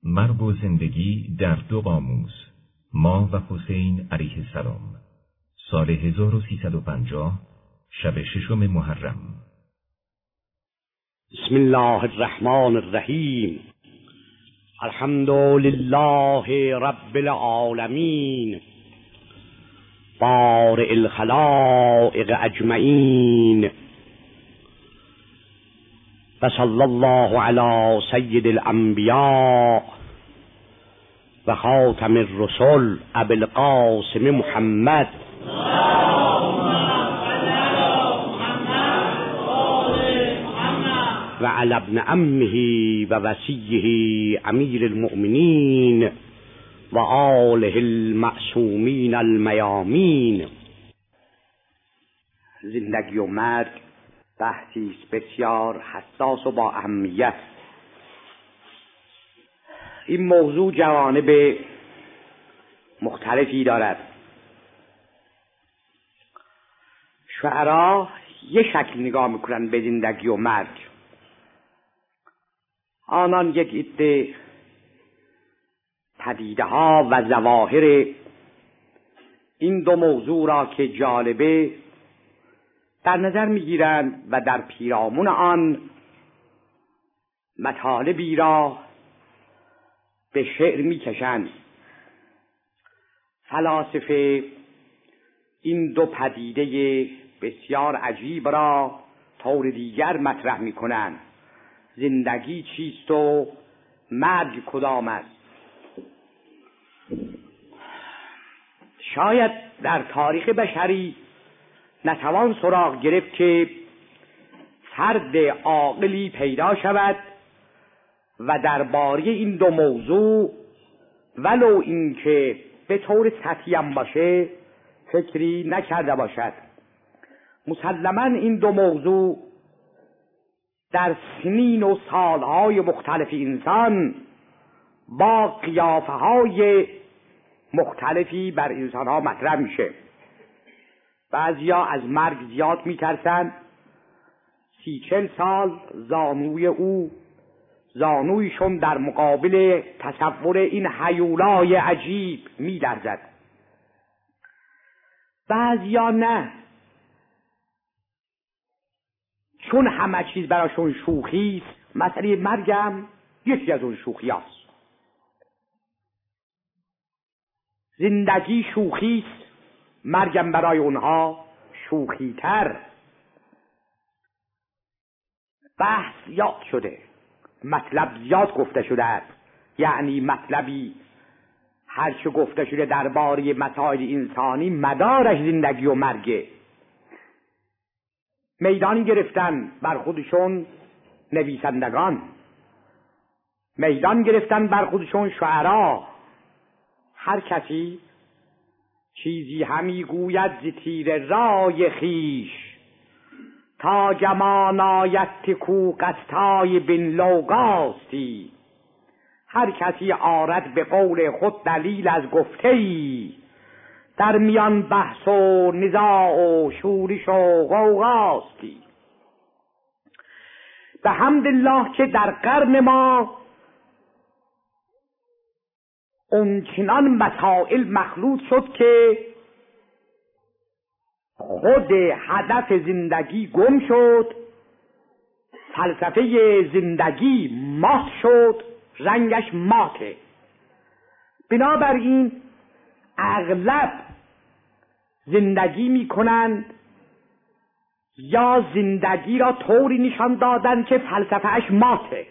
مرگ و زندگی در دو قاموس، ما و حسین علیه السلام، سال 1350، شب 6 محرم. بسم الله الرحمن الرحیم. الحمد لله رب العالمین، بارئ الخلائق اجمعین، و صلی الله علی سید الانبیاء و خاتم الرسل ابی القاسم محمد و علی ابن عمه و وصیه امیر المؤمنین و آله المعصومین المیامین. زندگی و مرگ بحثی بسیار حساس و با اهمیت. این موضوع جوانب مختلفی دارد. شعرا یه شکل نگاه میکنن به زندگی و مرگ. آنان یک عده پدیده ها و ظواهر این دو موضوع را که جالبه در نظر میگیرند و در پیرامون آن مطالبی را به شعر میکشند. فلاسفه این دو پدیده بسیار عجیب را طور دیگر مطرح میکنند. زندگی چیست و مرگ کدام است؟ شاید در تاریخ بشری نتوان سراغ گرفت که فرد عاقلی پیدا شود و درباره این دو موضوع ولو اینکه به طور سطحی هم باشه فکری نکرده باشد. مسلماً این دو موضوع در سنین و سالهای مختلف انسان با قیافه‌های مختلفی بر انسانها مطرح میشه. بعضیا از مرگ زیاد میترسن. 30-40 سال زانویشون در مقابل تصور این هیولای عجیب میلرزد. بعضیا نه، چون همه چیز براشون شوخی است. مسئله مرگم یکی از اون شوخی است. زندگی شوخی است، مرگم برای اونها شوخی تر. بحث زیاد شده، مطلب زیاد گفته شده است. یعنی مطلبی هرچه گفته شده درباره مسائل انسانی مدارش زندگی و مرگه. میدانی گرفتن بر خودشون نویسندگان، میدان گرفتن بر خودشون شعرا. هر کسی چیزی همی گوید ز تیر رای خیش، تا گمان آید که کو قصتای بن لوگاستی. هر کسی آرد به قول خود دلیل از گفته‌ای، در میان بحث و نزاع و شورش و غوغاستی. به حمدالله که در قرن ما اونچنان مسائل مخلوط شد که خود هدف زندگی گم شد، فلسفه زندگی مات شد، رنگش ماته. بنابراین اغلب زندگی میکنند یا زندگی را طوری نشان دادن که فلسفهش ماته.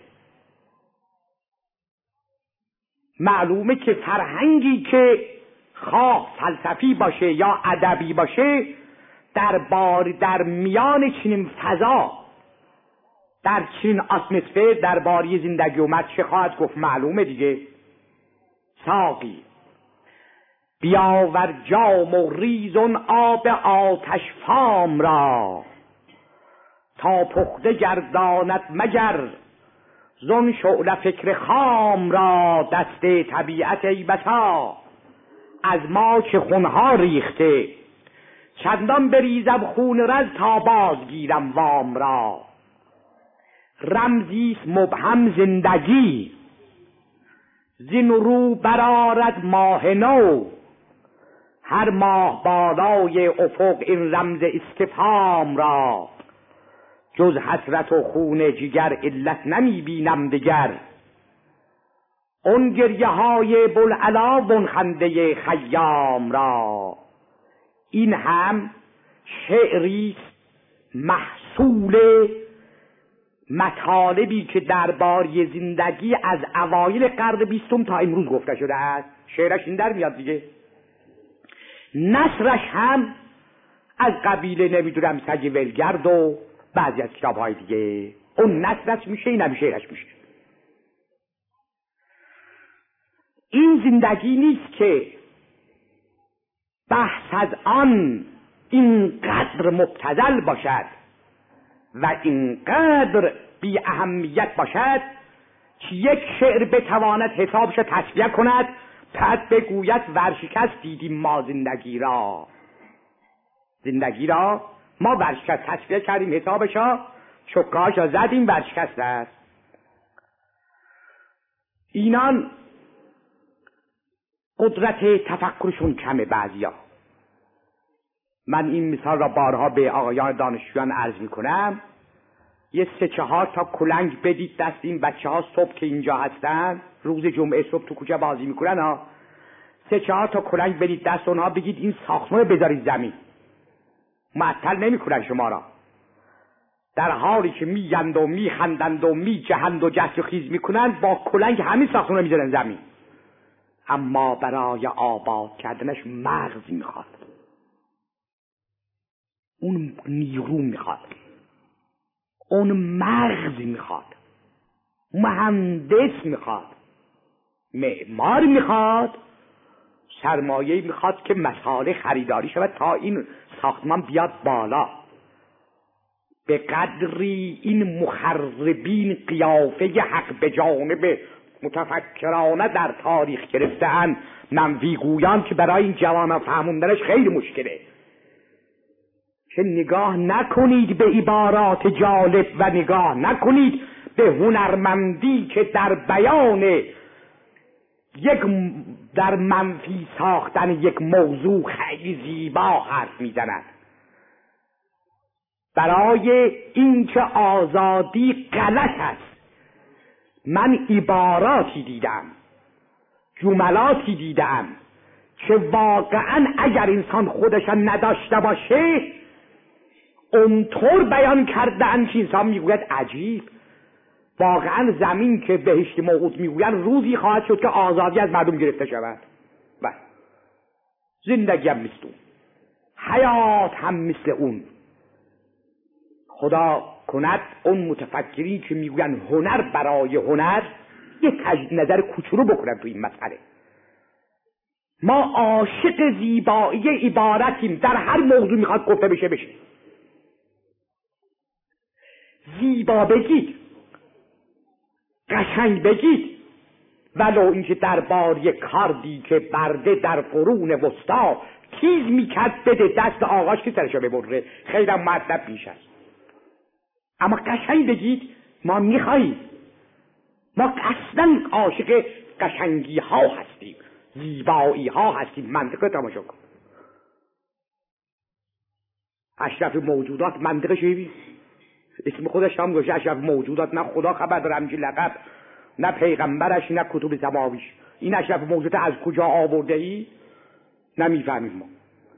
معلومه که فرهنگی که خواه فلسفی باشه یا ادبی باشه در میان چنین فضا، در چنین اتمسفر درباره زندگی و مرگ چه خواهد گفت؟ معلومه دیگه. ساقی بیاور جام و ریزون آب آتش فام را، تا پخته گرداند مگر زن شعله فکر خام را. دست طبیعت ای بسا از ما که خونها ریخته، چندان بریزم خون رز تا بازگیرم وام را. رمزی مبهم زندگی زین رو برآرد ماه نو، هر ماه بالای افق این رمز استفهام را، جز حسرت و خون جگر علت نمی بینم دگر. اون گریه های بوالعلا و اون خنده خیام را. این هم شعری محصول مطالبی که درباره زندگی از اوایل قرن 20 تا امروز گفته شده است. شعرش این در میاد دیگه. نثرش هم از قبیل نمیدونم سگ ولگرد و بعضی از کتاب‌های دیگه. اون نثرش میشه، این هم شعرش میشه. این زندگی نیست که بحث از آن اینقدر مبتذل باشد و اینقدر بی اهمیت باشد که یک شعر بتواند حسابش را تصفیه کند، بعد بگوید ورشکست دیدیم ما زندگی را. زندگی را ما ورشکست تصفیه کردیم، حسابش را چکاش را زدیم، ورشکست است. اینان قدرت تفکرشون کمه. بعضیا، من این مثال را بارها به آقایان دانشجویان عرض میکنم، یه 3-4 تا کلنگ بدید دست این بچه ها صبح که اینجا هستن، روز جمعه صبح تو کوچه بازی میکنن ها، 3-4 تا کلنگ بدید دست اونها، بگید این ساختمان بذارید زمین، معطل نمیکنن شما را. در حالی که میگند و میخندند و میجهند و جست و خیز میکنن، با کلنگ همین ساختمان میذارن زمین. اما برای آباد کردنش مغز میخواد، اون نیرو میخواد، اون مغز میخواد، مهندس میخواد، معمار میخواد، سرمایه میخواد که مساله خریداری شود تا این ساختمان بیاد بالا. به قدری این مخربین قیافه حق به جانب متفکرانه در تاریخ گرفته‌اند، منفیگویان، که برای این جوانان فهموندنش خیلی مشکله. که نگاه نکنید به عبارات جالب و نگاه نکنید به هنرمندی که در بیان در منفی ساختن یک موضوع خیلی زیبا حرف میزند. برای اینکه آزادی غلط است، من عباراتی دیدم، جملاتی دیدم که واقعا اگر انسان خودش نداشته باشه اونطور بیان کردن که انسان میگوید عجیب، واقعا زمین که بهشت موعود میگوین روزی خواهد شد که آزادی از مردم گرفته شود. و زندگی هم مثل اون، حیات هم مثل اون. خدا کند اون متفکرین که میگوین هنر برای هنر یک نظر کوچولو بکنن تو این مسئله. ما عاشق زیبایی عبارتیم، در هر موضوع میخواد گفته بشه. زیبا بگید، قشنگ بگید، ولو اینکه درباره کاردی که برده در قرون وسطا تیز میکرد بده دست آقاش که سرشو ببره، خیلی مطلب بیش است. اما قشنگ بگید، ما میخواییم، ما اصلا عاشق قشنگی ها هستیم، زیبایی ها هستیم. منطقه تماشا کن، اشرف موجودات منطقه شویی اسم خودش هم گوشه اشرف موجودات، نه خدا خبر داره همچین لقب، نه پیغمبرش، نه کتب سماویش. این اشرف موجودات از کجا آورده ای؟ نمیفهمیم ما.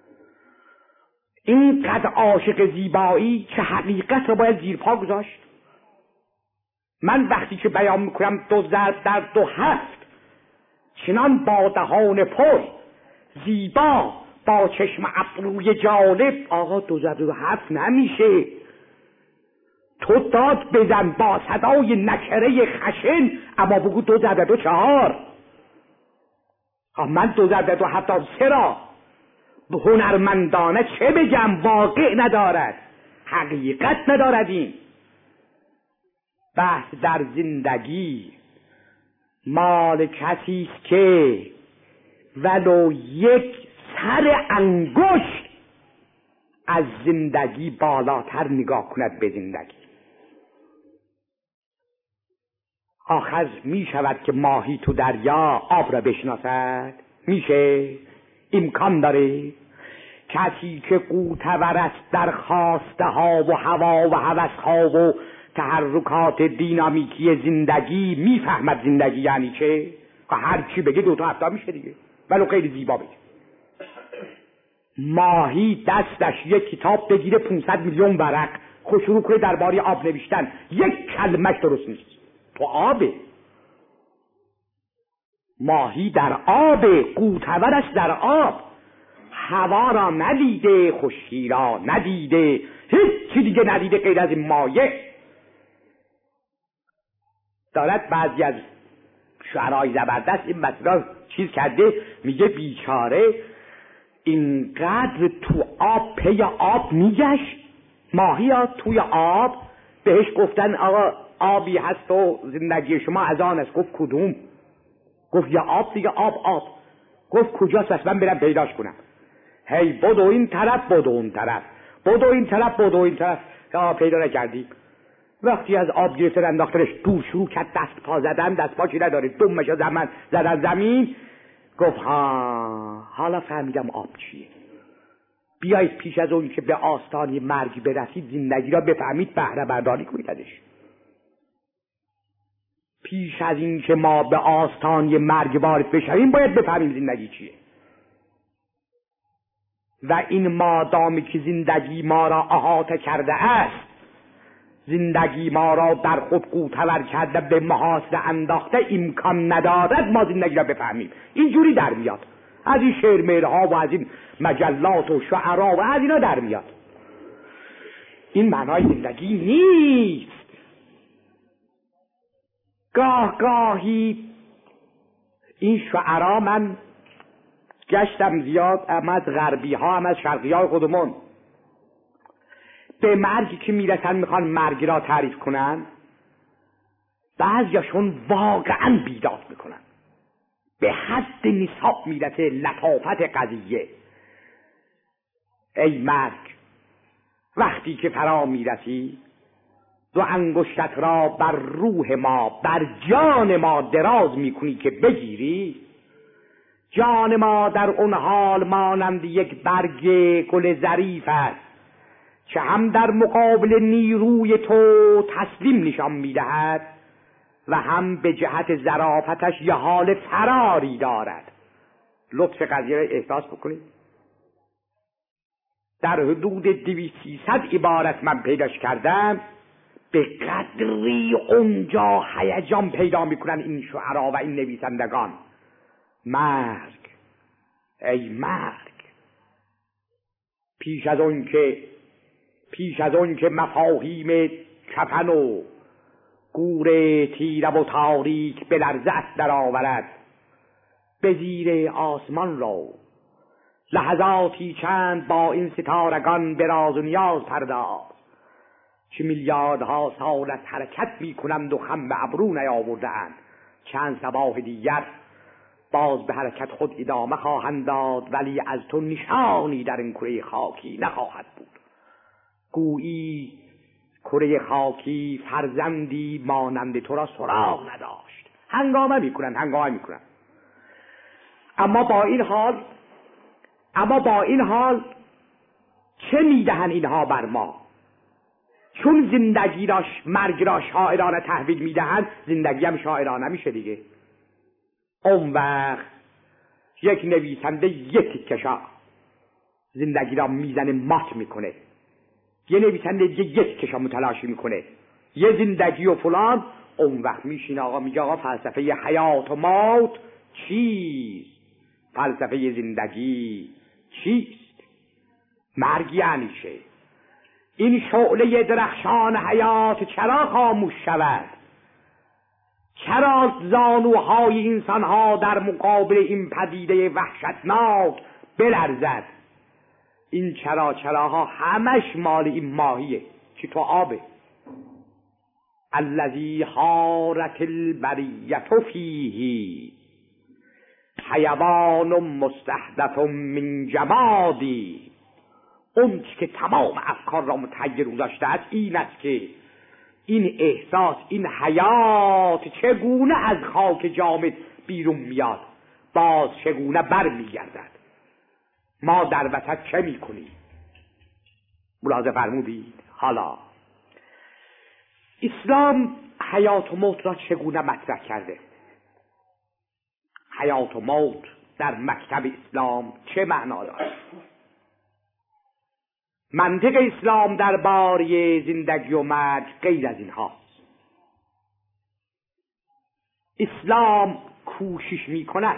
اینقدر عاشق زیبایی که حقیقت رو باید زیر پا گذاشت. من وقتی که بیان میکنم 2 ضرب در 2 7 چنان با دهان پر زیبا با چشم ابروی جالب، آقا 2 ضرب در 2 7 نمیشه. تو داد بزن با صدای نکره خشن، اما بگو 2 ضرب در 2 4. من 2 ضرب در 2 7 چرا؟ هنرمندانه چه بگم؟ واقع ندارد، حقیقت ندارد. این بحث در زندگی مال کسی است که ولو یک سر انگشت از زندگی بالاتر نگاه کند به زندگی. آخر می شود که ماهی تو دریا آب را بشناسد؟ میشه؟ امکان داره؟ کسی که قوتور است در خواسته ها و هوا و هوس ها و تحرکات دینامیکی زندگی میفهمد زندگی یعنی چه؟ هر چی بگه 2 تا 7 میشه دیگه، ولو خیلی زیبا بگه. ماهی دستش یک کتاب بگیره 500 میلیون ورق خوش شروع کنه درباره آب نوشتن، یک کلمش درست نیست. تو آبه، ماهی در آبه، قوتورش در آب، هوا را ندیده، خشکی را ندیده، هیچ چی دیگه ندیده غیر از این مایه. دارد بعضی از شعرهای زبردست این مسئله چیز کرده، میگه بیچاره اینقدر تو آب پی آب میگشت، ماهی ها توی آب بهش گفتن آقا آبی هست و زندگی شما از آن است. گفت کدوم؟ گفت یا آب دیگه، آب. گفت کجاست؟ پس من برم پیداش کنم. هی بدو این طرف بدو اون طرف، بدو این طرف بدو این طرف، آب پیدا نکردیم. وقتی از آب گرفتن انداختنش دور، شروع کرد دست پا زدن، دست پا چی نداره، دمشو زدن زمین. گفت حالا فهمیدم آب چیه. بیایید پیش از اون که به آستانه مرگ برسید زندگی را بفهمید، بهره برداری کنید ازش. پیش از این که ما به آستانه مرگ وارد بشویم باید بفهمیم زندگی چیه. و این مادامی که زندگی ما را احاطه کرده است، زندگی ما را در خود قوتور کرده، به محاصره انداخته، امکان ندارد ما زندگی را بفهمیم. اینجوری در میاد، از این شعرها و از این مجلات و شعرها و از اینا در میاد. این معنای زندگی نیست. گاهی این شعرها، من گشتم زیاد، هم از غربی ها هم از شرقی های خودمون، به مرگی که میرسن میخوان مرگ را تعریف کنن، بعضیاشون واقعا بیداد میکنن، به حد نصاب میرسه لطافت قضیه. ای مرگ، وقتی که فرا میرسی 2 انگشتت را بر روح ما، بر جان ما دراز میکنی که بگیری، جان ما در اون حال مانند یک برگ گل ظریف است که هم در مقابل نیروی تو تسلیم نشان میدهد و هم به جهت ظرافتش یه حال فراری دارد. لطف قضیه را احساس بکنید. در حدود 200-300 عبارت من پیداش کردم، به قدری اونجا هیجان پیدا میکنن این شعرا و این نویسندگان. مرگ، ای مرگ، پیش از اون که مفاهیم کفن و گور تیره و تاریک به لرزت در آورد، به زیر آسمان رو لحظاتی چند با این ستارگان به راز و نیاز پرداز، که میلیاردها سال از حرکت میکنند و خم به ابرو نیاورده‌اند. چند صباح دیگر باز به حرکت خود ادامه خواهند داد، ولی از تو نشانی در این کره خاکی نخواهد بود. گویی کره خاکی فرزندی مانند تو را سراغ نداشت. هنگامه میکنن. اما با این حال چه میدهن اینها بر ما؟ چون زندگی را، مرگ را شاعرانه تحویل میدهند، زندگی هم شاعرانه میشه دیگه. اون وقت یک نویسنده یک کشا زندگی را میزنه، مات میکنه. یه نویسنده یک کشا متلاشی میکنه، یه زندگی و فلان. اون وقت میشین آقا میگه آقا فلسفه حیات و موت چیست؟ فلسفه زندگی چیست؟ مرگ یعنی چه؟ این شعله درخشان حیات چرا خاموش شود؟ چرا زانوهای انسانها در مقابل این پدیده وحشتناک بلرزد؟ این چراها همش مال این ماهیه که تو آبه. الذی حارت البریة فیه حیوان مستحدث من جمادی. اون که تمام افکار را متحیر گذاشته است این است که این احساس، این حیات چگونه از خاک جامد بیرون میاد، باز چگونه بر میگردد. ما در وسط چه میکنیم؟ ملاحظه فرمودید؟ حالا اسلام حیات و موت را چگونه مطرح کرده؟ حیات و موت در مکتب اسلام چه معنا دارد؟ منطق اسلام درباره زندگی و مرگ غیر از این هاست. اسلام کوشش می کند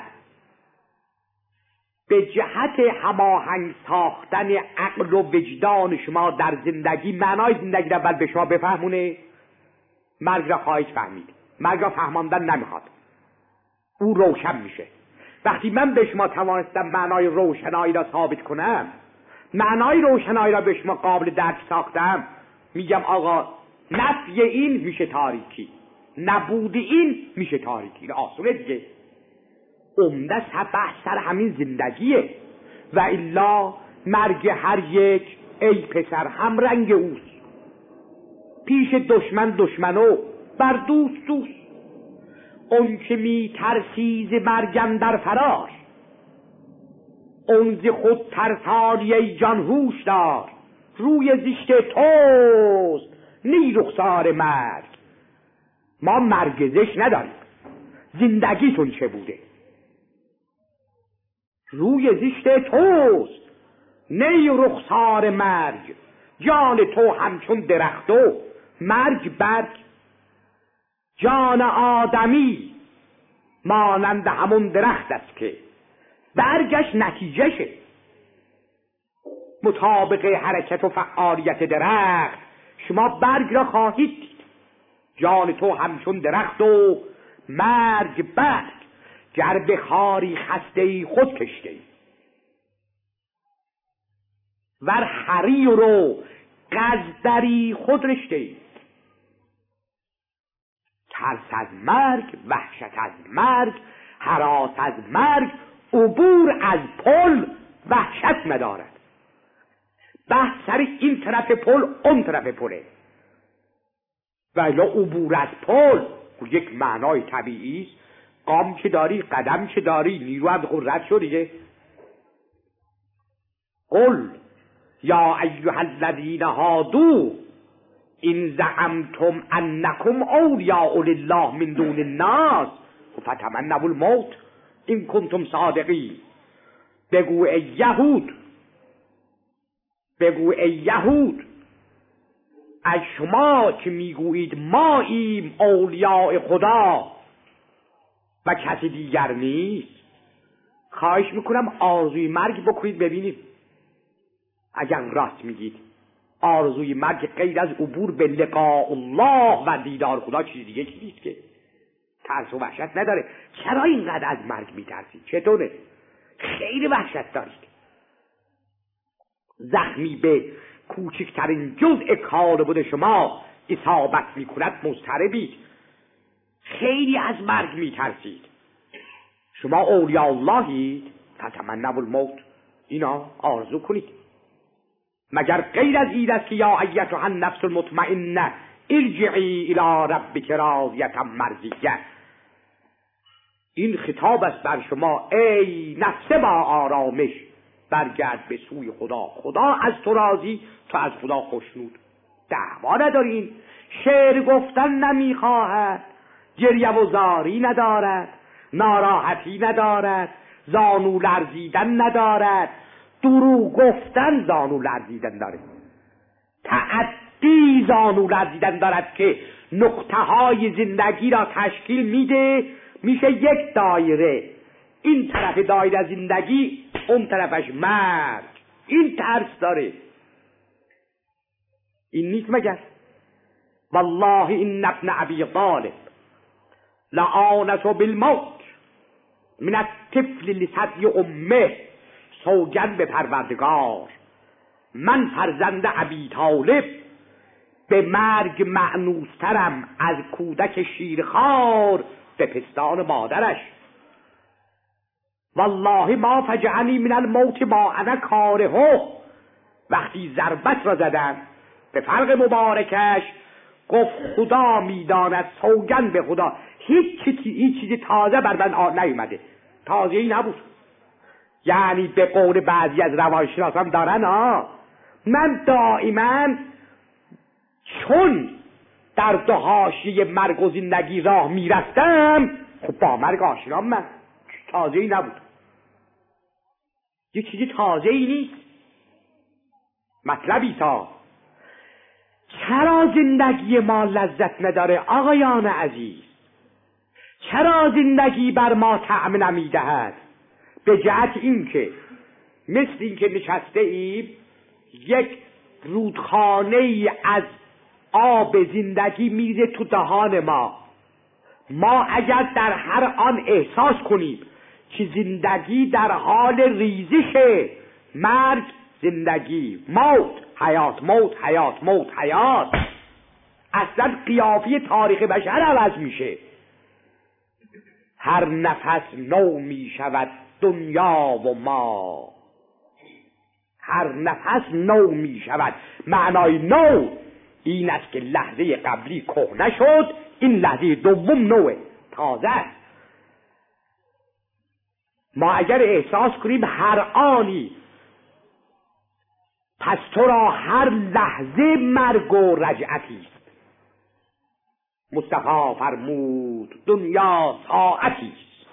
به جهت هماهنگ ساختن عقل و وجدان شما در زندگی، معنای زندگی را اول به شما بفهمونه. مرگ را خواهید فهمید، مرگ را فهماندن نمیخواد، او روشن میشه. وقتی من به شما توانستم معنای روشنایی را ثابت کنم، معنای روشنایی را به شما قابل درک ساختم، میگم آقا نفی این میشه تاریکی، نبود این میشه تاریکی. آسونه دیگه. عمده بحث سر همین زندگیه. و الا مرگ هر یک ای پسر هم رنگ اوست، پیش دشمن دشمنو بر دوست دوست. اون که می ترسی ز مرگم در فرار، اون ز خود ترسانی ای جان هوش دار. روی زشت توست نی رخسار مرگ. ما مرگ زشت نداریم، زندگیتون چه بوده؟ روی زشت توست نی رخسار مرگ. جان تو همچون درخت و مرگ برگ. جان آدمی مانند همون درخت است که برگش نتیجهشه. مطابق حرکت و فعالیت درخت شما برگ را خواهید دید. جان تو همچون درخت و مرگ برگ. گر به خاری خسته ای خود کشته ای، ور حریر و قصدری خود رشته ای. ترس از مرگ، وحشت از مرگ، هراس از مرگ، عبور از پل وحشت ندارد. بحث سر این طرف پل اون طرف پله. ولی عبور از پل یک معنای طبیعی است. قام که داری، قدم که داری، نیرو از قدرت شو دیگه. قل یا ایها الذین هادوا این زعمتم انکم اولیاء لله من دون الناس فتمنوا الموت این کنتم صادقین. بگو ای یهود، از شما که میگویید ماییم اولیاء خدا و کسی دیگر نیست، خواهش میکنم آرزوی مرگ بکنید ببینید. اگر راست میگید آرزوی مرگ غیر از عبور به لقاء الله و دیدار خدا چیز دیگه چیزیست که ترس و وحشت نداره. چرا اینقدر از مرگ میترسید؟ چطوره؟ خیلی وحشت دارید. زخمی به کوچکترین جزء کالبد شما اصابت میکند مضطربید. خیلی از مرگ میترسید. شما اولیاء اللهید، فتمنوا الموت، اینا آرزو کنید. مگر غیر از این است که یا ایتها النفس المطمئنه ارجعی الی ربک راضیة مرضیه. این خطاب است بر شما ای نفس با آرامش، برگرد به سوی خدا. خدا از تو راضی، تو از خدا خوشنود. دعوا ندارین، شعر گفتن نمیخواهد، گریه و زاری ندارد، ناراحتی ندارد، زانو لرزیدن ندارد، دروغ گفتن زانو لرزیدن داره، تعدی زانو لرزیدن دارد که نقطه های زندگی را تشکیل میده، میشه یک دایره. این طرف دایره زندگی، اون طرفش مرگ. این ترس داره. این نیست مگر؟ والله این ابن ابی طالب لآنس بالموت من الطفل لثدی امه. سوگند به پروردگار، من فرزند ابی طالب به مرگ مأنوسترم از کودک شیرخوار به پستان مادرش. والله ما فجعنی من الموت ما انا کارهه. وقتی ضربت را زدن به فرق مبارکش، گفت خدا میداند، سوگند به خدا هیچ چیزی تازه بر من نیومده، تازه ای نبود. یعنی به قول بعضی از روانشناسان دارن من دائما چون در دو حاشیه مرگ و زندگی راه میرفتم، خب با مرگ آشنام، من تازه ای نبود، یه چیزی تازه ای نیست. مطلبی تا چرا زندگی ما لذت نداره آقایان عزیز؟ چرا زندگی بر ما طعم نمیدهد؟ به جهت این که مثل این که نشسته ایم یک رودخانه ای از آب زندگی میره تو دهان ما اگر در هر آن احساس کنیم که زندگی در حال ریزشه، مرگ زندگی، موت حیات، موت حیات، موت حیات، اصلا قیافه تاریخ بشر عوض میشه. هر نفس نو میشود دنیا و ما، هر نفس نو میشود. معنای نو این است که لحظه قبلی کهنه شد، این لحظه دوم نوه، تازه است. ما اگر احساس کنیم هر آنی، پس تو را هر لحظه مرگ و رجعتی است. مصطفی فرمود دنیا ساعتی است.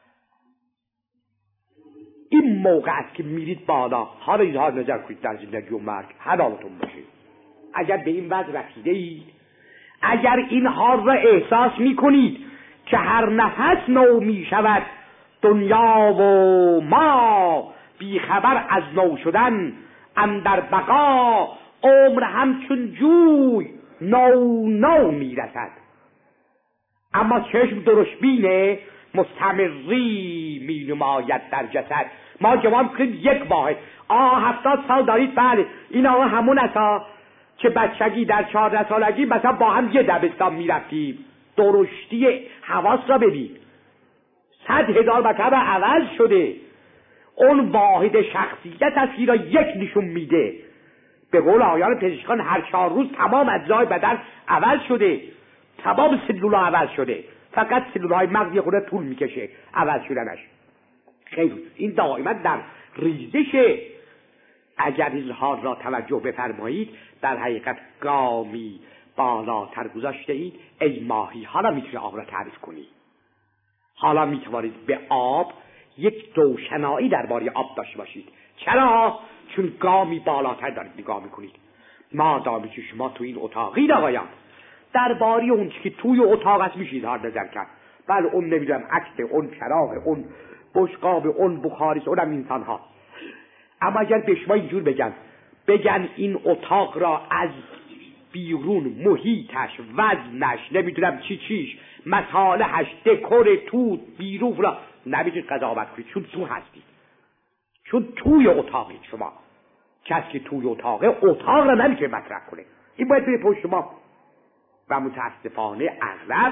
این موقع است که میرید بالا، حالا اظهار نظر کنید در زندگی و مرگ، حالتون باشه. اگر به این وضع رسیده اید، اگر این حال را احساس میکنید که هر نفس نو میشود دنیا و ما، بیخبر از نو شدن اندر بقا، عمر همچون جوی نو میرسد. اما چشم درشبینه مستمری می نماید در جسد. ما جواب کنیم یک واحد 70 سال دارید، بله این آقا همون است که بچگی در 14 سالگی مثلا با هم یه دبستان میرفتیم. درشتی حواس را ببین 100,000 مرتبه عوض شده. اون واحد شخصیت است را یک نشون میده. به قول آیان پزشکان هر 4 روز تمام اجزای بدن عوض شده، تمام سلولا عوض شده، فقط سلولای مغز یه خورده طول میکشه عوض شدنش. خیلی این دائما در ریزشه. اگر این حال را توجه بفرمایید، در حقیقت گامی بالاتر گذاشته اید. ای ماهی، حالا میتونید آب را تعریف کنید، حالا میتوانید به آب یک روشنایی درباره آب داشته باشید. چرا؟ چون گامی بالاتر دارید نگاه میکنید. ما دامی که شما تو این اتاقید آقایان، درباره اون که توی اتاق است میشید هر نظر کرد. بله اون نمیدونم عکس، اون چراغ، اون بشقاب، اون بخاریست، اونم انسان ها. اما اگر به شما اینجور بگن این اتاق را از بیرون، محیطش، وزنش، نمیدونم چیش، مصالحش، دکور تو بیرون را نمیتونید قضاوت کنید، چون تو هستید، چون توی اتاقید. شما کسی که توی اتاق را نمیتونه مطرح کنه، این باید بره پشت ما. و متاسفانه اغلب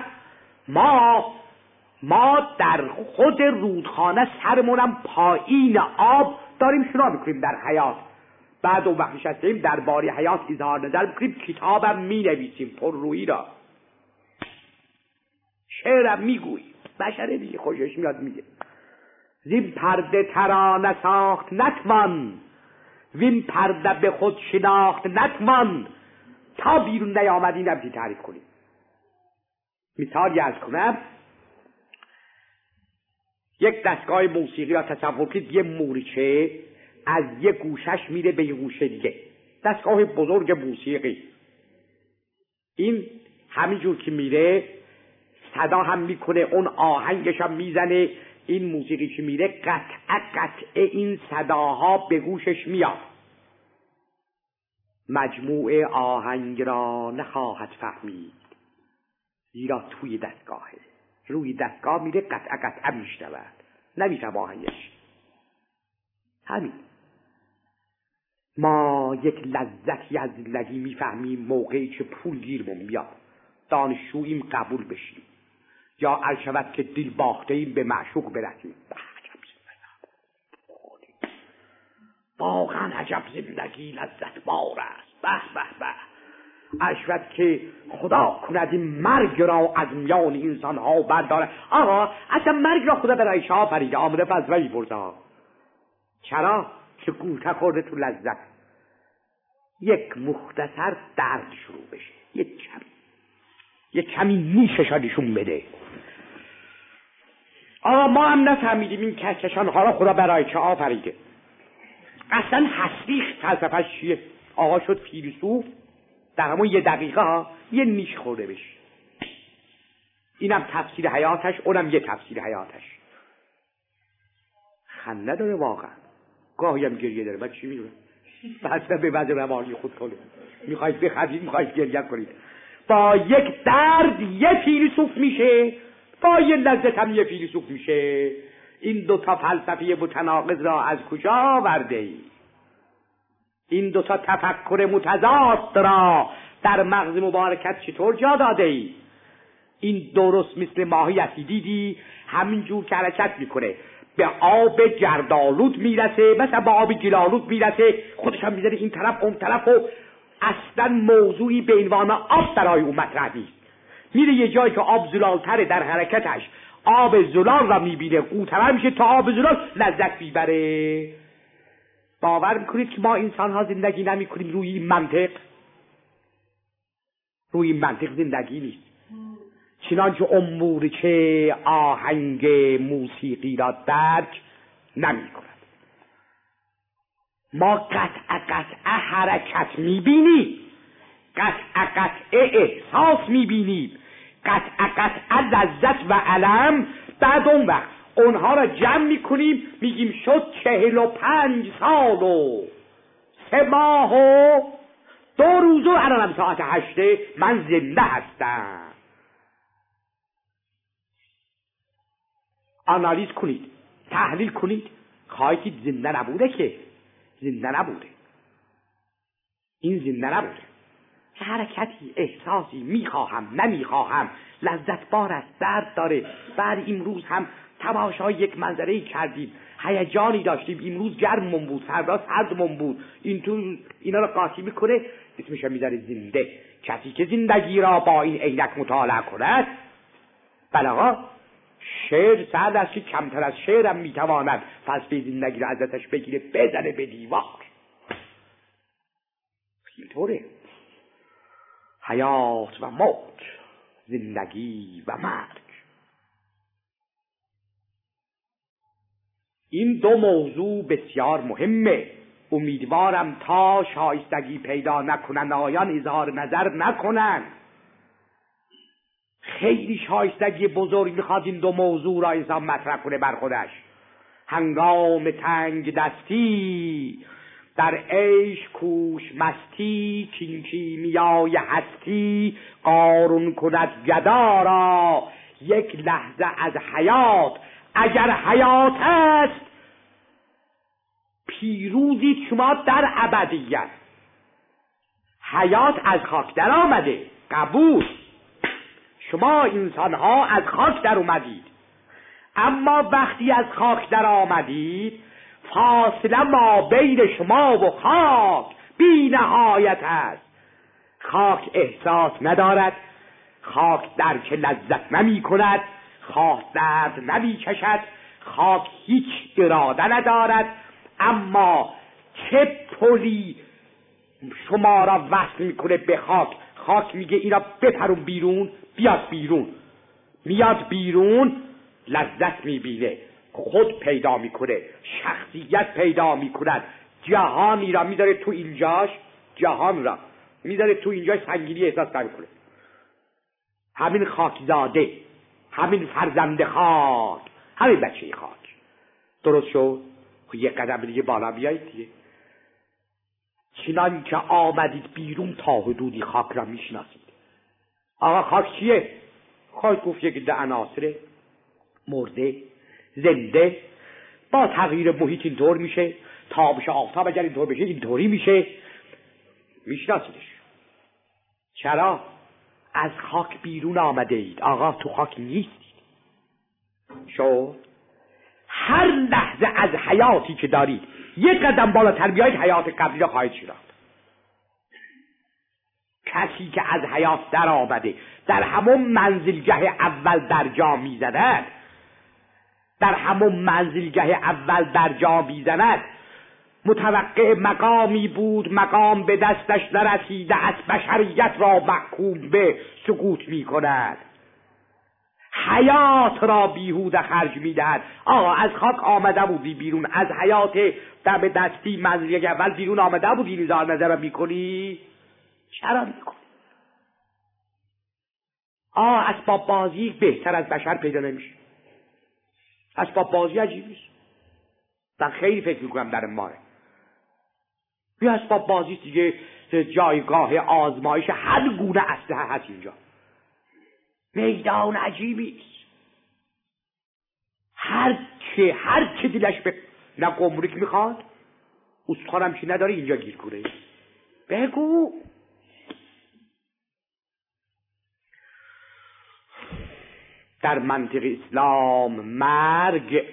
ما در خود رودخانه سرمونم پایین آب داریم شنا میکنیم در حیات. بعد اون وقت نشستیم درباره حیات اظهار نظر میکنیم، کتابم مینویسیم، پر رویی را، شعرم میگوییم. بشره دیگه خوشش میاد میگه زین پرده ترانه ساخت نتوان، وین پرده به خود شناخت نتوان. تا بیرون نیامدی نمیتونی تعریف کنی. مثالی از کنم، یک دستگاه موسیقی را تصور کنید، یه مورچه از یه گوشش میره به یه گوشه دیگه، دستگاه بزرگ موسیقی. این همینجور که میره صدا هم میکنه، اون آهنگش هم میزنه، این موسیقی که میره قطعه این صداها به گوشش میاد. مجموع آهنگ را نخواهد فهمید، زیرا توی دستگاهه، روی دستگاه میره قطعه میشنود، نمیفهم آهنگش. همین ما یک لذتی از زندگی میفهمیم موقعی که پول گیرمون میاد، دانشجوییم قبول بشیم، یا عرض شود که دل باخته ایم به معشوق برسیم. واقعا عجب زندگی لذت بار است. به به به. اشود که خدا کند این مرگ را از میان انسان ها برداره. آقا اصلا مرگ را خدا برای چه آفریده؟ آمده فضوی برده. چرا؟ که گوشه خورده تو لذت. یک مختصر درد شروع بشه، یک کمی نیشش نشون بده. آقا ما هم نفهمیدیم این کهکشان ها را خدا برای چه آفریده. اصلا هستی فلسفه‌اش چیه؟ آقا شد فیلسوف، در همون یه دقیقه ها یه نیش خورده بشه. اینم تفسیر حیاتش، اونم یه تفسیر حیاتش. خنده داره واقعا، گاهی هم گریه داره. من چی میدونم؟ اصلا به وضع روانی خود کنه. میخواید بخندید، میخواید گریه کنید. با یک درد یه فیلسوف میشه، با یه لذت هم یه فیلسوف میشه. این دوتا فلسفه متناقض را از کجا آورده ای؟ این دوتا تفکر متضاد را در مغز مبارکت چطور جا داده ای؟ این درست مثل ماهی هستی، دیدی همینجور که حرکت میکنه به آب گردآلود میرسه، مثلا به آب گلالود میرسه، خودش هم میذاره این طرف اون طرف و اصلا موضوعی به عنوان آب برای اون مطرح نیست. میره یه جایی که آب زلالتره، در حرکتش آب زلال را میبینه، قوتره میشه تا آب زلال لذت میبره. باور میکنید که ما انسان ها زندگی نمی کنیم روی این منطق؟ روی این منطق زندگی نیست. چنانچه امور که آهنگ موسیقی را درک نمی کند. ما قطع حرکت میبینیم، قطع احساس میبینیم، قطع لذت و علم. بعد اون وقت اونها را جمع میکنیم، میگیم شد 45 سال و 3 ماه و 2 روز و الانم ساعت 8 من زنده هستم. آنالیز کنید، تحلیل کنید، خواهید دید زنده نبوده، که زنده نبوده. این زنده نبوده. حرکتی، احساسی، میخواهم نمیخواهم، لذت بار است، درد داره. بعد امروز هم تماشای یک منظره کردیم، هیجانی داشتیم، امروز گرممون بود، فردا سردمون بود. این تو اینا رو قاطی میکنه، اسمش میذاره زنده. کسی که زندگی را با این عینک مطالعه کند، بله شعر سرد است که کمتر از شعرم میتواند فلسفه زندگی را ازش بگیره بزنه به دیوار. اینطوره. حیات و موت، زندگی و مرگ، این دو موضوع بسیار مهمه. امیدوارم تا شایستگی پیدا نکنند آیان اظهار نظر نکنند. خیلی شایستگی بزرگ میخواد این دو موضوع را انسان مطرح کنه بر خودش. هنگام تنگ دستی در عیش کوش مستی، کیمیای هستی قارون کند گدا را. یک لحظه از حیات اگر حیات است، پیروزی شما در ابدیت. حیات از خاک در آمده، قبول. شما انسان ها از خاک در اومدید، اما وقتی از خاک در آمدید فاصله ما بین شما و خاک بی نهایت است. خاک احساس ندارد، خاک درک لذت نمی کند، خاک درد نمی کشد، خاک هیچ اراده ندارد. اما چه پلی شما را وصل میکنه به خاک؟ خاک میگه اینا بپرون بیرون، بیاد بیرون. میاد بیرون، لذت میبینه، خود پیدا میکنه، شخصیت پیدا میکند، جهانی را میذاره تو اینجاش، جهان را میذاره تو اینجاش، سنگینی احساس نمیکنه. همین خاکزاده، همین فرزند خاک، همین بچه خاک. درست شد؟ یک قدم دیگه بالا بیایید دیگه. چنان که آمدید بیرون تا حدودی خاک را میشناسید. آقا خاک چیه؟ خاک گفت یک عده عناصر مرده، زنده، با تغییر محیط اینطور میشه، تابش آفتاب اگر اینطور بشه اینطوری میشه. میشناسیدش. چرا؟ از خاک بیرون آمده اید. آقا تو خاک نیستید. شو هر لحظه از حیاتی که دارید یک قدم بالاتر بیایید، حیات قبلی را خواهید شناخت. کسی که از حیات در آمده در همون منزلگاه اول در جا میزند، در همون منزلگاه اول در جا میزند، متوقع مقامی بود، مقام به دستش نرسیده، از بشریت را محکوم به سقوط می کند، حیات را بیهوده خرج می دهد. آقا از خاک آمده بودی بیرون، از حیات دم دستی منزلگاه اول بیرون آمده بودی، نظار نظر می کنی؟ چرا می کنی؟ اسباب بازی بهتر از بشر پیدا نمیشه. اسباب بازی عجیب نیست، من خیلی فکر میکنم در ماه بیا اسباب بازی دیگه، جایگاه آزمایش هر گونه اسلحه هست اینجا، میدان عجیبی است. هر که دلش به نه گمرک میخواد، استخوانم چی نداره اینجا گیر کنه، بگو. در منطق اسلام مرگ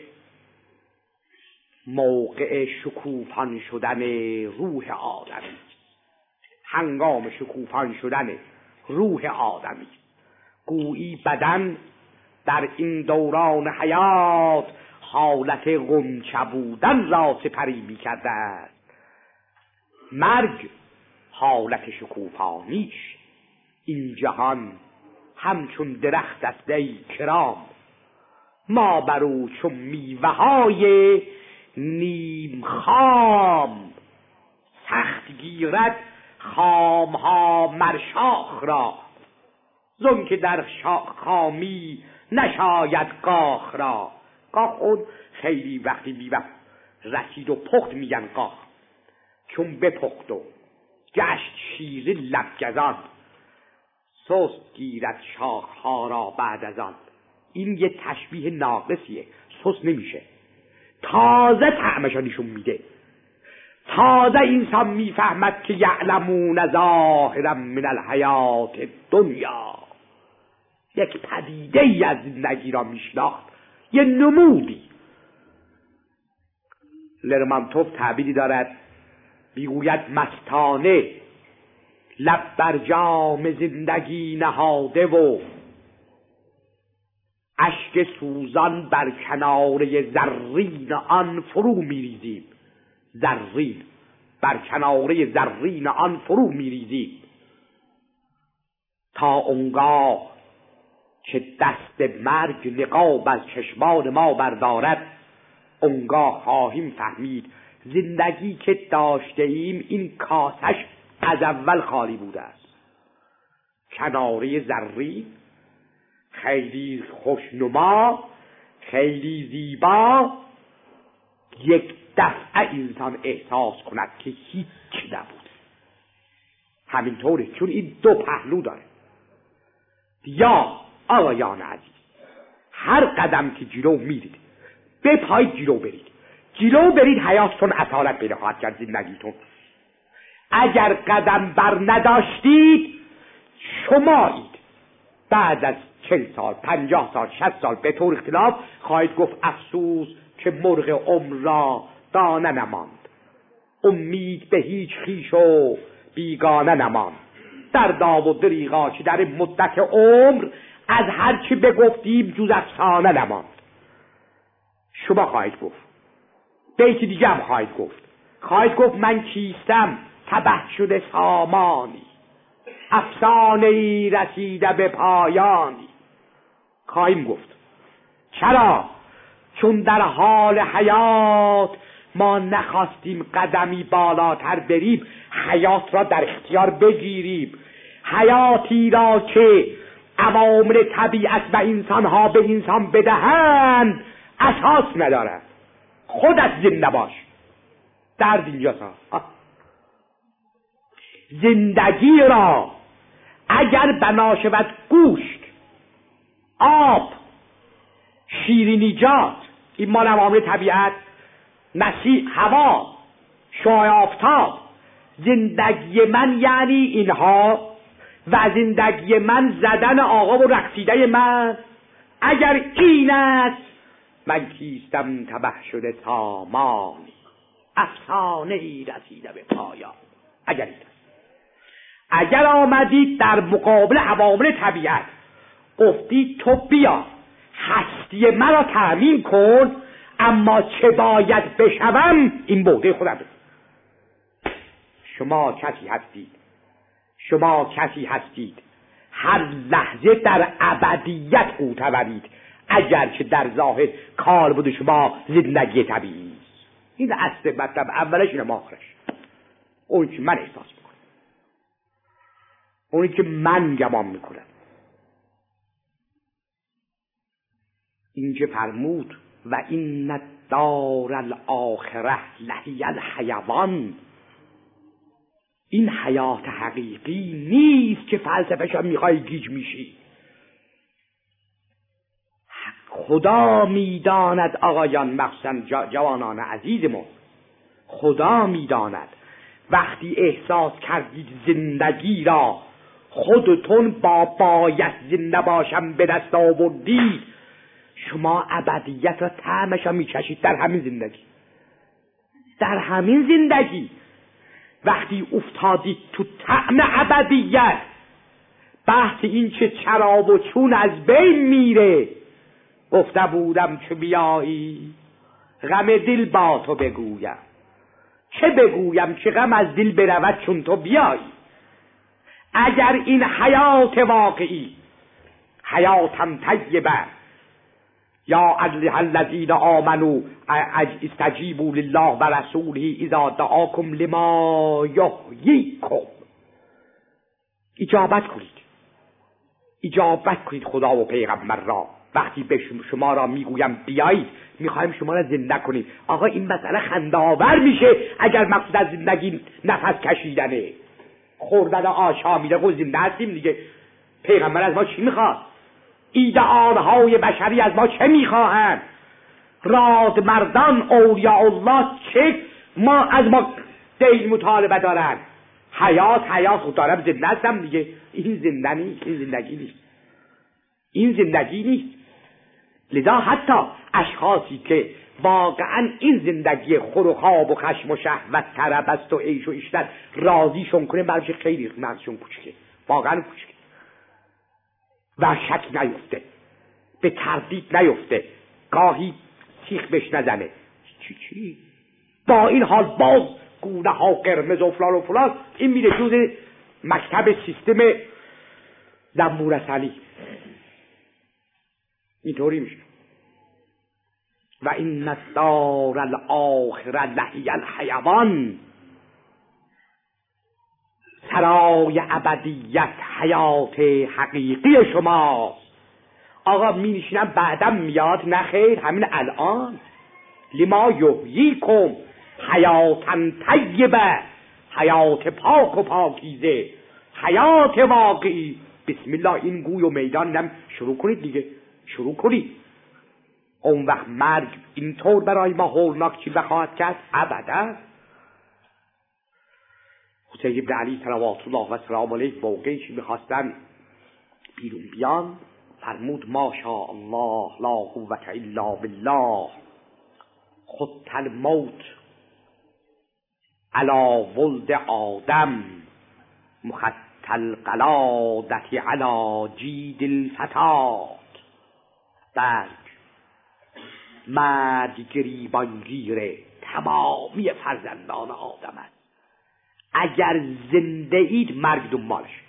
موقع شکوفان شدن روح آدمی، هنگام شکوفان شدن روح آدمی، گویی بدن در این دوران حیات حالت غنچه بودن را سپری می کرده است. مرگ حالت شکوفانیش. این جهان همچون درخت است ای کرام، ما برو چون میوه‌های نیم خام، سخت گیرد خامها مرشاخ را، زن که در خامی نشاید قاخ را. قاخ اون خیلی وقتی میوه رسید و پخت میگن قاخ، چون بپخت و گشت شیرین لبگزان، سست گیرد شاخها را بعد از آن. این یه تشبیه ناقصیه، سست نمیشه، تازه طعمش نشون میده. تازه انسان میفهمد که یعلمون ظاهرا من الحیات دنیا، یک پدیده ای از زندگی را میشناخت، یه نمودی. لرمانتوف تعبیری دارد، میگوید مستانه لب بر جام زندگی نهاده و اشک سوزان بر کناره زرین آن فرو میریزیم. زرین بر کناره زرین آن فرو میریزیم، تا اونگاه که دست مرگ نقاب از چشمان ما بردارد، اونگاه خواهیم فهمید زندگی که داشته ایم این کاسش از اول خالی بوده است. کناره زرین خیلی خوشنما، خیلی زیبا، یک دفعه انسان احساس کند که هیچ نبود. همینطوره، چون این دو پهلو داره. یا آقایان عزیز، هر قدم که جلو میرید بپایید جلو برید حیاتتون اصالت پیدا خواهد کرد زندگیتون. اگر قدم بر نداشتید شمایید بعد از 40 سال 50 سال 60 سال به طور اختلاف خواهید گفت افسوس که مرغ عمر را دانه نماند، امید به هیچ خویش و بیگانه نماند، دردا و دریغا که در مدت عمر از هر چی بگفتیم جز افسانه نماند. شما خواهید گفت، بیت دیگه هم خواهید گفت من کیستم تبه شده سامانی، افسانه ای رسیده به پایانی. خواهیم گفت چرا؟ چون در حال حیات ما نخواستیم قدمی بالاتر بریم، حیات را در اختیار بگیریم، حیاتی را که عوامل طبیعت و انسانها به انسان بدهند اساس ندارد. خودت زنده باش. درد اینجاست. زندگی را اگر بنا شود گوشت، آب، شیرینیجات، این مال عوامل طبیعت، مسیح، هوا، شعاع آفتاب، زندگی من یعنی اینها و زندگی من زدن آقا و رقصیده من. اگر این است من کیستم تبه شده سامانی، افسانه ای رسیده به پایان. اگر این است، اگر آمدید در مقابل عوامل طبیعت گفتید تو بیا هستی مرا تأمین کن، اما چه باید بشوم این بوده خودم. شما کسی هستید هر لحظه در ابدیت معتبرید، اگر که در ظاهر کار بود شما زندگی طبیعی. این اصل مطلب اولش اینه، آخرش اون که من احساس میکنم، اونی که من گمان میکنم. اینجا فرمود و این الدار الاخره لهی الحیوان، این حیات حقیقی نیست که فلسفه‌ش هم میخوای گیج میشی. خدا میداند آقایان، مخصوصا جوانان عزیزمون، خدا میداند وقتی احساس کردید زندگی را خودتون با باید زنده باشم به دست آوردید، شما ابدیت را طعمش را میچشید در همین زندگی. وقتی افتادید تو طعم ابدیت، بحث این چه چرا و چون از بین میره. گفته بودم چو بیایی غم دل با تو بگویم، چه بگویم که غم از دل برود چون تو بیایی. اگر این حیات واقعی حیاتم طیبه، یا ایها الذین آمنوا استجیبوا لله و رسوله اذا دعاکم لما یحییکم، اجابت کنید خدا و پیغمبر را وقتی به شما را میگویم بیایید، میخوایم شما را زنده کنید. آقا این مسئله خنده‌آور میشه اگر مقصود از زندگی نفس کشیدنه، خوردن آشامیده. خود زنده هستیم دیگه. پیغمبر از ما چی میخواد؟ ایدئالهای بشری از ما چه میخواهند؟ رادمردان اولیاء الله چه از ما دین مطالبه دارن؟ حیات خود دارم زنده هستم دیگه. این زندگی نیست. لذا حتی اشخاصی که واقعا این زندگی خور و خواب و خشم و شهوت طرب است و عیش و عشرت راضیشون کنه، برایش خیلی مغزشون کوچکه، واقعا کوچکه، و شک نیفته، به تردید نیفته، گاهی سیخ بهش نزنه. چی؟ با این حال باز گونه ها قرمز و فلان و فلان، این میره جز مکتب سیستم زنبورسلی. اینطوری میشه. و این الدار الاخره لهی الحیوان، سرای ابدیت حیات حقیقی شماست. آقا می نشینم بعدم میاد؟ نه خیر، همین الان. لما یحییکم حیاتا طیبه، حیات پاک و پاکیزه، حیات واقعی. بسم الله این گوی و میدان شروع کنید دیگه، شروع کنید. اون وقت مرگ اینطور برای ما هولناک چیز خواهد کرد ابدا. حسین ابن علی صلوات الله و سلام علیه موقعی که میخواستن بیرون بیان، فرمود ما شاء الله لا قوة الا بالله، خط الموت علی ولد آدم، مخط القلادة علی جید الفتات. مرگ گریبانگیر تمامی فرزندان آدم است. اگر زنده اید مرگ دنبالش.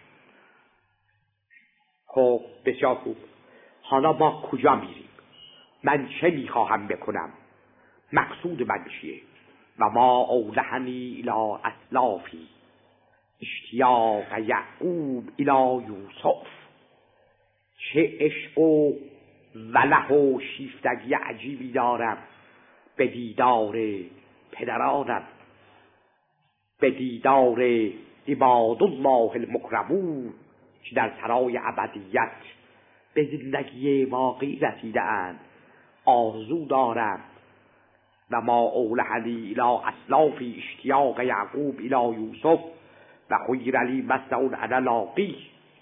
خب بسیار خوب، حالا ما کجا میریم؟ من چه میخواهم بکنم؟ مقصود من چیه؟ و ما اولهنی الی اسلافی اشتیاق یعقوب الی یوسف. چه عشق و وله و شیفتگی عجیبی دارم به دیدار پدرانم، به دیدار عباد الله المکرمون که در سرای ابدیت به زندگی واقعی رسیده اند. آرزو دارم و ما اولهنی الی اسلافی اشتیاق یعقوب الی یوسف و خیر علی مسعود انا لاقی.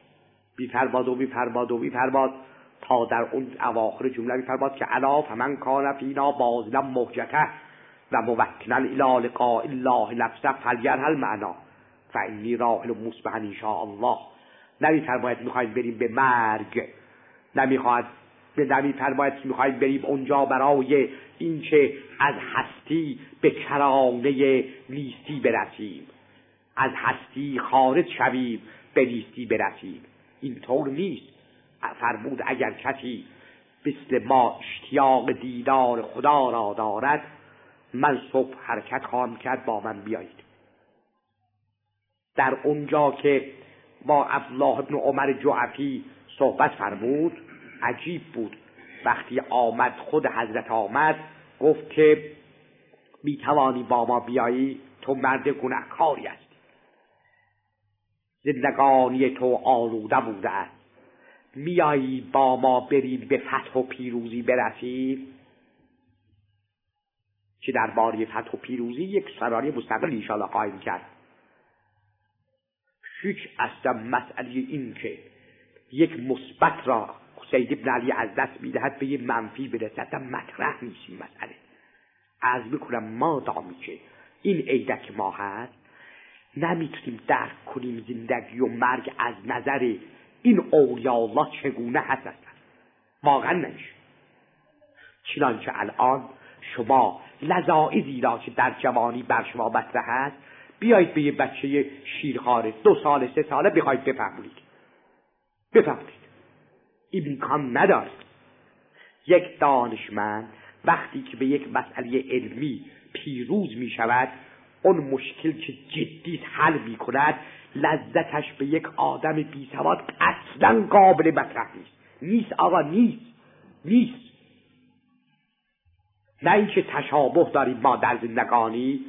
بیفرماد تا در اون اواخر جمله بیفرماد که الا فمن کان فینا باذلا مهجته و موکلا الی لقاء الله نفسه فلیرحل معنا فانی راحل مصبحا ان شاء الله. نمیفرماید میخوایم بریم به مرگ، نمیفرماید که میخوایم بریم اونجا برای اینکه از هستی به کرانه نیستی برسیم، از هستی خارج شویم به نیستی برسیم. اینطور نیست. فرمود اگر کسی مثل ما اشتیاق دیدار خدا را دارد، من صبح حرکت خواهم کرد، با من بیایید. در اونجا که با عبدالله ابن عمر جعفی صحبت فرمود، عجیب بود. وقتی آمد، خود حضرت آمد، گفت که میتوانی با ما بیایی؟ تو مرد گناهکاری هستی، زندگانی تو آلوده بوده است، میایی با ما بریم به فتح و پیروزی برسیم؟ که درباره فتح و پیروزی یک سرای مستقل انشاءالله خواهیم کرد. هیچ اصلا مسئله این که یک مثبت را سید ابن علی از دست میدهد به یه منفی برسد مطرح نیست. این مسئله عرض میکنم ما دامی که این عیدک ما هست، نمیتونیم درک کنیم زندگی و مرگ از نظر این اولیاء الله چگونه هست. اصلا واقعا نمیشه. چنانچه الان شما لذائذی را که در جوانی بر شما مطرح هست، بیایید به یه بچه شیرخواره 2 ساله 3 ساله بخواید بفهمونید، این امکان ندارد. یک دانشمند وقتی که به یک مسئله علمی پیروز می شود، اون مشکل که جدی حل می کند، لذتش به یک آدم بی سواد اصلا قابل مطرح نیست آقا، نیست. نه اینکه تشابه داریم ما در زندگانی،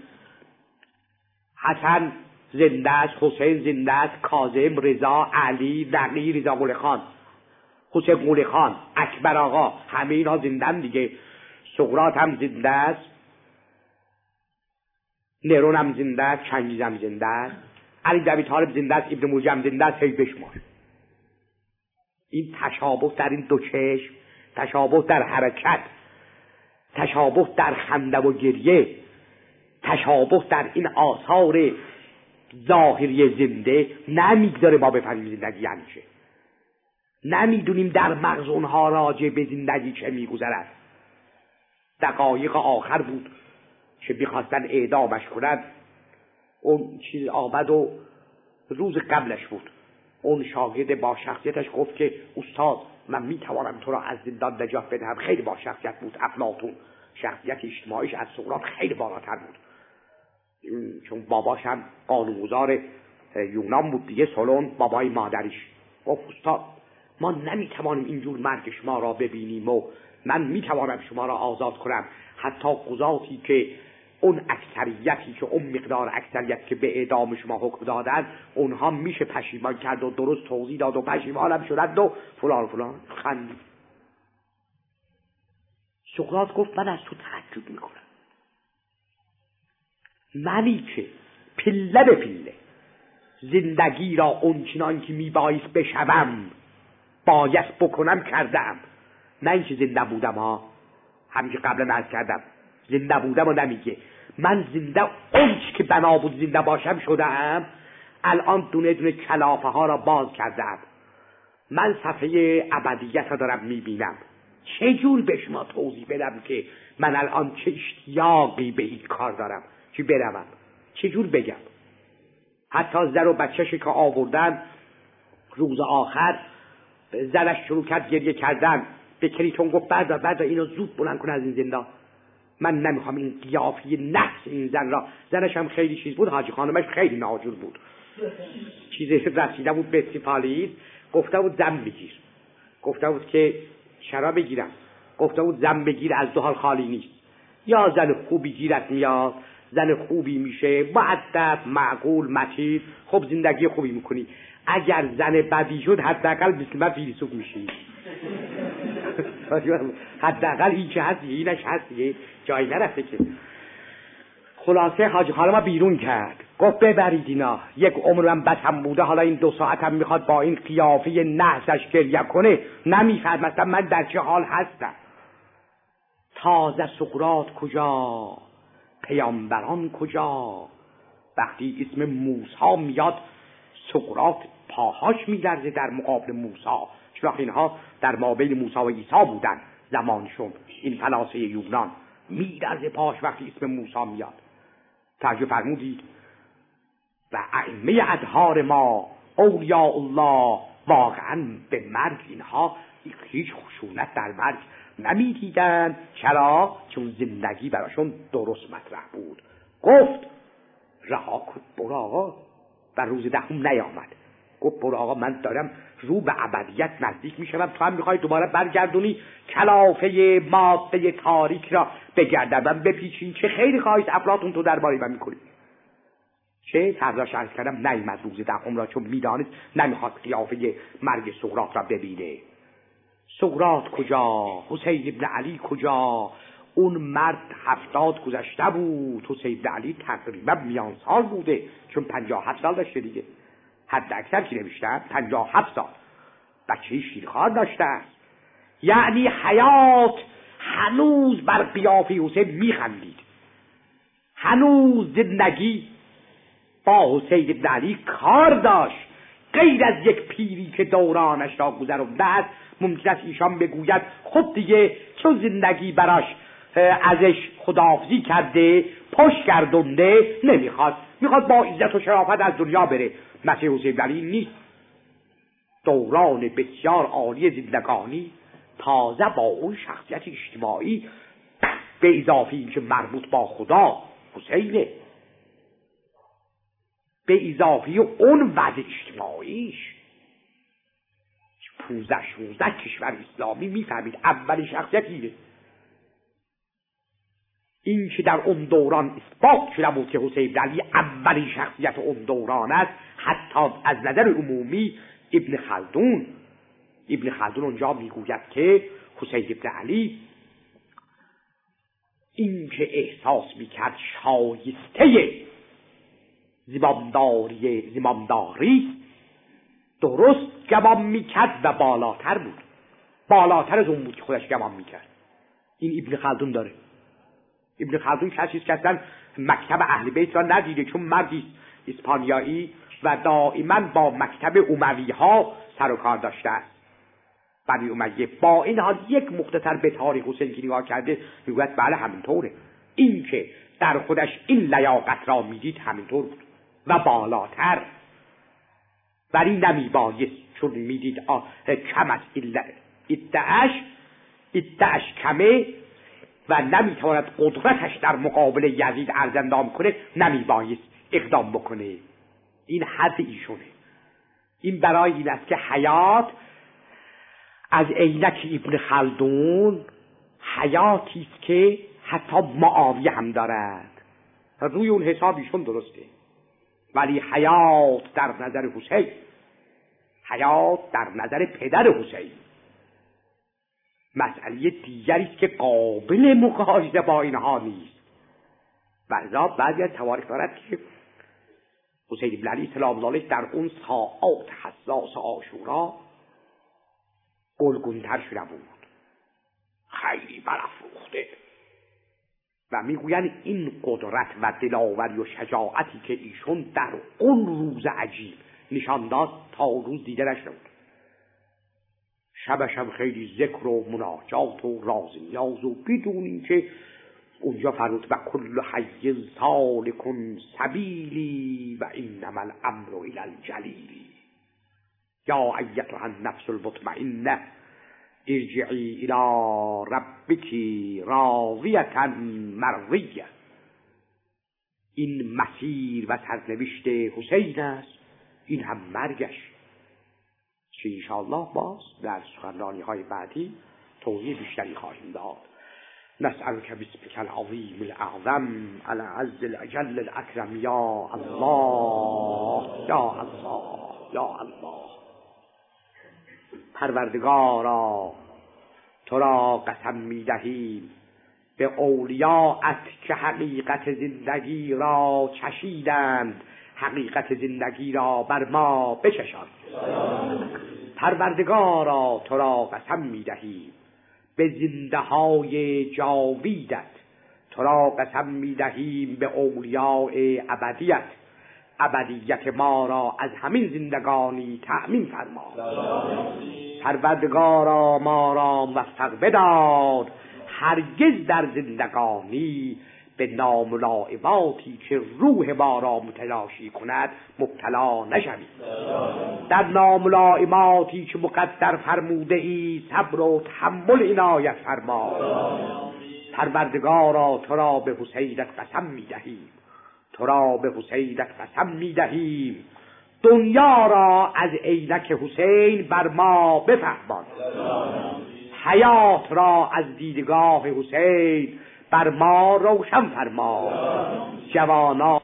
حسن زنده است، حسین زنده است، کاظم، رضا، علی، نقی، رضا قلی خان، حسین قلی خان، اکبر آقا، همه اینا زندن دیگه. سقراط هم زنده است، نرون هم زنده است، چنگیز هم زنده است، علی بن ابی طالب زنده است، ابن ملجم زنده است، هی بشمار. این تشابه در این دو چشم، تشابه در حرکت، تشابه در خنده و گریه، تشابه در این آثار ظاهری زنده نمیگذاره ما بفهمیم زندگی یعنی چه. نمیدونیم در مغز اونها راجع به زندگی چه میگذرد. دقایق آخر بود که میخواستن اعدامش کنند، اون چیز آمد و روز قبلش بود، اون شاگرد با شخصیتش گفت که استاد من میتوانم تو را از زندان نجات بدهم. خیلی با شخصیت بود افلاطون، شخصیت اجتماعیش از سقراط خیلی بالاتر بود، چون باباش هم قانونگذار یونان بود دیگه، سولون بابای مادریش. گفت استاد ما نمیتوانیم اینجور مرگ شما را ببینیم و من میتوانم شما را آزاد کنم. حتی قضاتی که اون اکثریتی که اون مقدار اکثریت که به اعدام شما حکم دادن، اونها میشه پشیمان کرد و درست توضیح داد و پشیمانم شدند و فلان فلان. خندید. سقراط گفت من از تو تعجب میکنم، منی که پله به پله زندگی را اونچنان که میبایست بشوم بایست بکنم کردم، نه اینکه زنده بودم ها، همین که قبلا عرض کردم زنده بودم و نمیگه. من زنده اونچه که بنا بود زنده باشم شدم. الان دونه دونه کلافه ها را باز کردم، من صفحه ابدیت را دارم میبینم. چه جور به شما توضیح بدم که من الان چه اشتیاقی به این کار دارم که بروم؟ چه جور بگم؟ حتی زن و بچه‌ش که آوردن روز آخر، زنش شروع کرد گریه کردن، به کریتون گفت بعد اینو زود بلند کن از این زندان، من نمیخوام این قیافه نفس این زن را. زنش هم خیلی چیز بود، حاجی خانمش خیلی ناجور بود، چیزی رسیده بود به سیفالیز، گفته بود زن بگیر، گفته بود که شراب بگیرم، گفته بود زن بگیر از دو حال خالی نیست، یا زن خوبی گیرت میاد، زن خوبی میشه، مؤدب، معقول، متین، خب زندگی خوبی میکنی. اگر زن بدی شد حداقل مثل من فیلسوف میشی. حداقل این که هست اینش هست دیگه، جایی نرفته که. خلاصه حاجی خانم بیرون کرد، گفت ببرید اینا، یک عمرم بدم بوده، حالا این 2 ساعتم میخواد با این قیافه نحسش گریه کنه. نمیفهم مثلا من در چه حال هستم. تازه سقراط کجا، پیامبران کجا، وقتی اسم موسی میاد سقراط پاهاش میلرزه در مقابل موسی، چون اینها در مابین موسی و عیسی بودن زمانشون، این فلاسفه یونان، میلرزه پاهاش وقتی اسم موسی میاد. توجه فرمودید؟ و ائمه اطهار ما اولیاء الله واقعا به مرگ اینها هیچ خشونت در مرگ نمیدیدن. چرا؟ چون زندگی براشون درست مطرح بود. گفت رها کن برو آقا، و روز دهم نیامد. گفت برو آقا، من دارم رو به ابدیت نزدیک میشم، تو هم میخوای دوباره برگردونی کلافه ماده تاریک را به گردن بپیچین؟ چه خیلی خواهید افلاطون تو درباره من میکنی؟ چه تبداش عرض کردم نیامد روز دهم را، چون میدانست نمیخواد قیافه مرگ سقراط را ببینه. سقراط کجا؟ حسین ابن علی کجا؟ اون مرد 70 گذشته بود، حسین ابن علی تقریبا میان سال بوده، چون 57 سال داشته دیگه، حد اکثر که نوشتن 57 سال، بچه شیرخوار داشته است. یعنی حیات هنوز بر قیافه حسین میخندید، هنوز زندگی با حسین ابن علی کار داشت. غیر از یک پیری که دورانش را گذرانده است، ممکن است ایشان بگوید خب دیگه چون زندگی براش ازش خداحافظی کرده، پشت گردونده، میخواد با عزت و شرافت از دنیا بره. مثل حسین ابن علی نیست. دوران بسیار عالی زندگانی تازه با اون شخصیت اجتماعی به اضافه اینکه مربوط با خدا حسینه، به اضافه اون وضع اجتماعیش 15-16 کشور اسلامی میفهمید اول شخصیت اینه. این که در اون دوران اثبات شده بود که حسین ابن علی اولین شخصیت اون دوران است، حتی از نظر عمومی ابن خلدون اونجا میگوید که حسین ابن علی این که احساس میکرد شایسته زمامداری درست گمان میکرد و بالاتر بود، بالاتر از اون بود که خودش گمان میکرد. این ابن خلدون داره. ابن خلدون کسی است که اصلا مکتب اهل بیت را ندیده، چون مردی اسپانیایی و دائما با مکتب اموی ها سر و کار داشته است، بنی امیه. با این حال یک مختصر به تاریخ حسین که نگاه کرده میگوید بله همینطوره. این که در خودش این لیاقت را میدید همینطور بود و بالاتر، ولی نمیبایست، چون میدید کم است، ادعش کمه و نمیتواند قدرتش در مقابل یزید ارزندام کنه، نمیبایست اقدام بکنه. این حد ایشونه. این برای این است که حیات از عینک ابن خلدون حیاتی است که حتی معاویه هم دارد، روی اون حساب ایشون درسته، ولی حیات در نظر حسین، حیات در نظر پدر حسین مسئله دیگری است که قابل مقایسه با اینها نیست. بعضا بعضی از تواریخ دارد که حسین ابن علی سلام الله علیه در اون ساعات حساس عاشورا گلگونتر شده بود، خیلی برافروخته، و میگویند این قدرت و دلاوری و شجاعتی که ایشون در اون روز عجیب نشان داد تا روز دیده نشده بود. شبش هم خیلی ذکر و مناجات و راز نیاز، و بدون این که اونجا فرمود و کل حی سالکن سبیلی و انما الامر الی الجلیلی یا ایتها النفس المطمئنه ارجعی الی ربک راضیة مرضیة. این مسیر و سرنوشت حسین است، این هم مرگش، که انشاءالله باز در سخنرانی‌های بعدی توضیح بیشتری خواهیم داد. نسألك باسمك العظیم الاعظم العز الاجل الاکرم یا الله یا الله یا الله. پروردگارا تو را قسم می‌دهیم به اولیاءت که حقیقت زندگی را چشیدند، حقیقت زندگی را بر ما بچشان. پروردگارا تو را قسم می‌دهیم به زنده های جاویدت، تو را قسم می‌دهیم به اولیاء ابدیت، ابدیت ما را از همین زندگانی تأمین فرما. پروردگارا ما را موفق بدار هرگز در زندگانی به ناملایماتی که روح ما را متلاشی کند مبتلا نشویم. در ناملایماتی که مقدر فرموده ای صبر و تحمل عنایت فرما. پروردگارا تو را به حسینت قسم می‌دهیم، تو را به حسینت قسم می‌دهیم، دنیا را از عینک حسین بر ما بفهمان. حیات را از دیدگاه حسین بر ما روشن فرما. جوانا